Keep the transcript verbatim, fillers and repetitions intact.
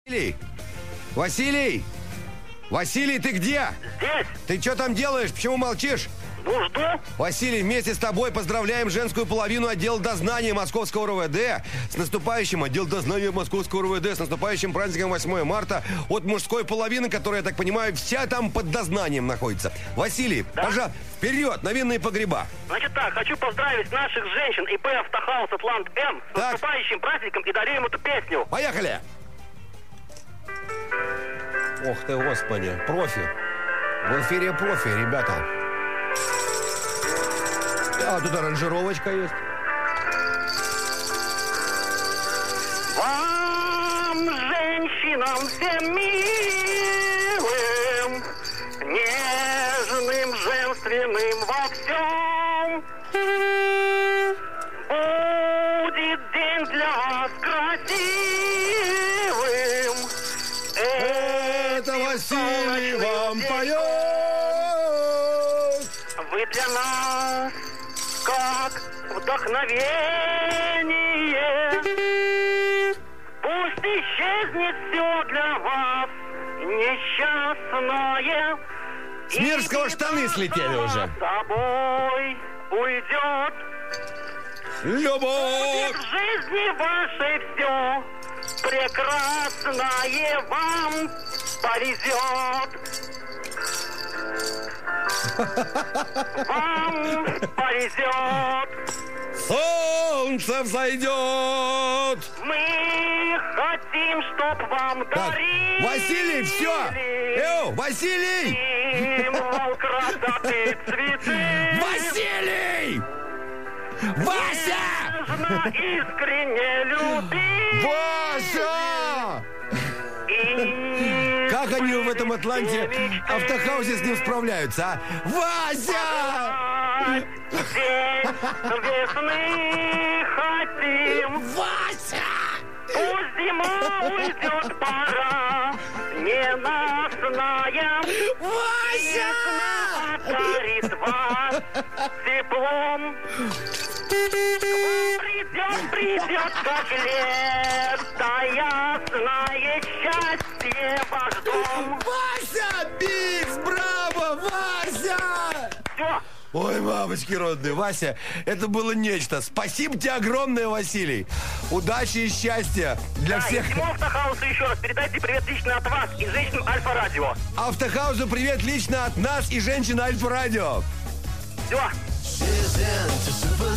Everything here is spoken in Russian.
Василий! Василий! Василий, ты где? Здесь. Ты что там делаешь? Почему молчишь? Ну, жду. Василий, вместе с тобой поздравляем женскую половину отдела дознания Московского РОВД с наступающим, отдел дознания Московского РОВД с наступающим праздником восьмое марта от мужской половины, которая, я так понимаю, вся там под дознанием находится. Василий, Да? пожалуйста, вперед, на винные погреба. Значит так, хочу поздравить наших женщин ИП «Автохаус Атлант М» с Так. наступающим праздником и дарю им эту песню. Поехали! Ох ты, господи, профи. В эфире профи, ребята. А тут аранжировочка есть. Вам, женщинам, всем милым, нежным, женственным во всем, будет день для вас красивым. Это Василий вам поет. Вы для нас как вдохновение. Пусть исчезнет все для вас несчастное. С Мирского штаны слетели уже. С тобой уйдет. Любовь! В жизни вашей все прекрасное вам повезет. Вам повезет. Солнце взойдет! Мы хотим, чтоб вам Так, дарили Василий, все! Эу, Василий! символ красоты цветы. Василий! Вася! Нежно, искренне любить. Вася! И Как они в этом Атланте мечты автохаусе с ним справляются, а? Вася! день весны хотим. Вася! Пусть зима уйдет, пора ненастная. Вася! Одарит вас теплом. Придет, придет, как лето ясное, счастье ваш дом. Вася! Бикс! Браво! Вася! Все. Ой, мамочки родные, Вася, это было нечто. Спасибо тебе огромное, Василий. Удачи и счастья для Да, всех. и всему Автохаусу еще раз передайте привет лично от вас и женщинам Альфа-Радио. Автохаусу привет лично от нас и женщин Альфа-Радио. Все.